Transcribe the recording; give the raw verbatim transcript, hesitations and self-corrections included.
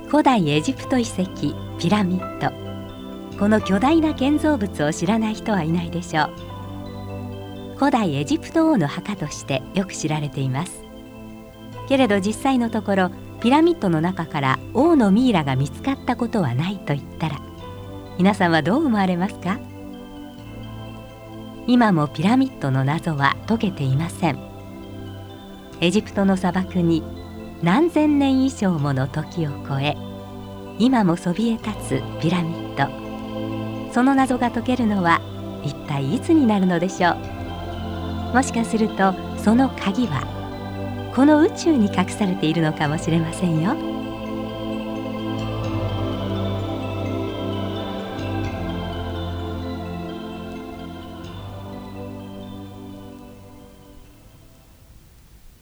古代エジプト遺跡ピラミッド。この巨大な建造物を知らない人はいないでしょう。古代エジプト王の墓としてよく知られています。けれど実際のところ、ピラミッドの中から王のミイラが見つかったことはないと言ったら、皆さんはどう思われますか？今もピラミッドの謎は解けていません。エジプトの砂漠に何千年以上もの時を超え、今もそびえ立つピラミッド。その謎が解けるのは一体いつになるのでしょう。もしかするとその鍵はこの宇宙に隠されているのかもしれませんよ。